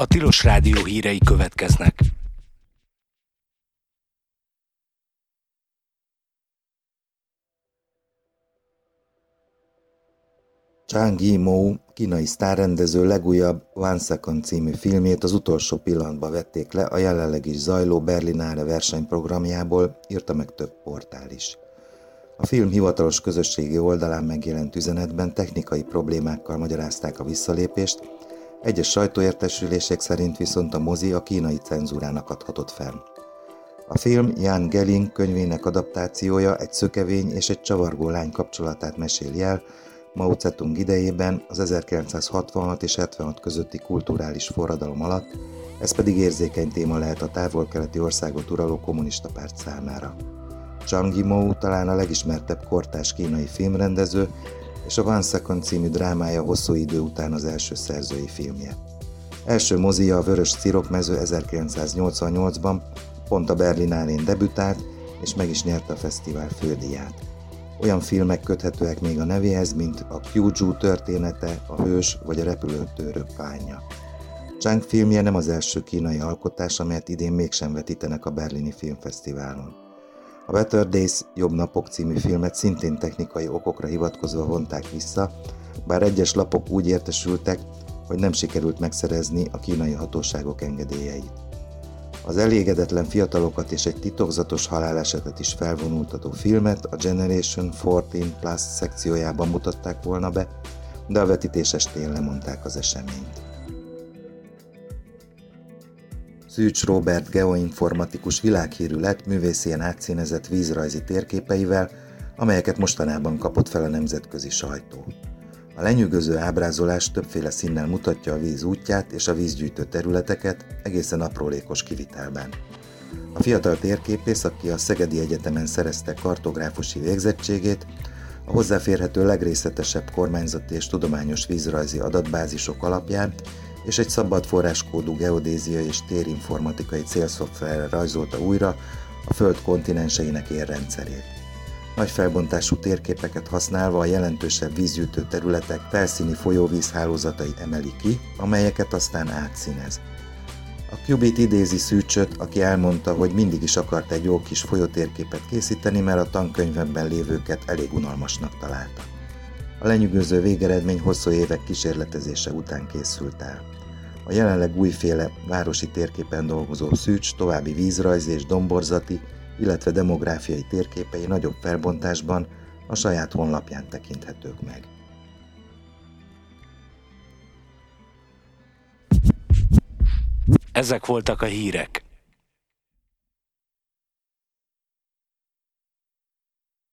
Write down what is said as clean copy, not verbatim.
A Tilos Rádió hírei következnek. Zhang Yimou, kínai sztárrendező legújabb One Second című filmjét az utolsó pillanatban vették le a jelenleg is zajló Berlinale versenyprogramjából, írta meg több portál is. A film hivatalos közösségi oldalán megjelent üzenetben technikai problémákkal magyarázták a visszalépést, egyes sajtóértesülések szerint viszont a mozi a kínai cenzúrának adhatott fenn. A film Jan Geling könyvének adaptációja egy szökevény és egy csavargó lány kapcsolatát meséli el Mao Zedong idejében, az 1966 és 76 közötti kulturális forradalom alatt, ez pedig érzékeny téma lehet a távol-keleti országot uraló kommunista párt számára. Zhang Yimou talán a legismertebb kortárs kínai filmrendező, és a One Second című drámája hosszú idő után az első szerzői filmje. Első mozija a Vörös Cirokmező 1988-ban, pont a Berlinálén debütált, és meg is nyerte a fesztivál fődíját. Olyan filmek köthetőek még a nevéhez, mint a Kyuju története, a Hős vagy a Repülőtőrök bánya. Zhang filmje nem az első kínai alkotás, amelyet idén mégsem vetítenek a Berlini Filmfesztiválon. A Better Days, Jobb napok című filmet szintén technikai okokra hivatkozva vonták vissza, bár egyes lapok úgy értesültek, hogy nem sikerült megszerezni a kínai hatóságok engedélyeit. Az elégedetlen fiatalokat és egy titokzatos halálesetet is felvonultató filmet a Generation 14+ szekciójában mutatták volna be, de a vetítés estén lemondták az eseményt. Szűcs Róbert geoinformatikus világhírű lett művészien átszínezett vízrajzi térképeivel, amelyeket mostanában kapott fel a nemzetközi sajtó. A lenyűgöző ábrázolás többféle színnel mutatja a víz útját és a vízgyűjtő területeket egészen aprólékos kivitelben. A fiatal térképész, aki a Szegedi Egyetemen szerezte kartográfusi végzettségét, a hozzáférhető legrészletesebb kormányzati és tudományos vízrajzi adatbázisok alapján és egy szabad forráskódú geodéziai és térinformatikai célszoftverrel rajzolta újra a Föld kontinenseinek érrendszerét. Nagy felbontású térképeket használva a jelentősebb vízgyűjtő területek felszíni folyóvízhálózatai emeli ki, amelyeket aztán átszínez. A Qubit idézi Szűcsöt, aki elmondta, hogy mindig is akart egy jó kis folyótérképet készíteni, mert a tankönyvekben lévőket elég unalmasnak találta. A lenyűgöző végeredmény hosszú évek kísérletezése után készült el. A jelenleg újféle városi térképen dolgozó Szűcs további vízrajzi és domborzati, illetve demográfiai térképei nagyobb felbontásban a saját honlapján tekinthetők meg. Ezek voltak a hírek.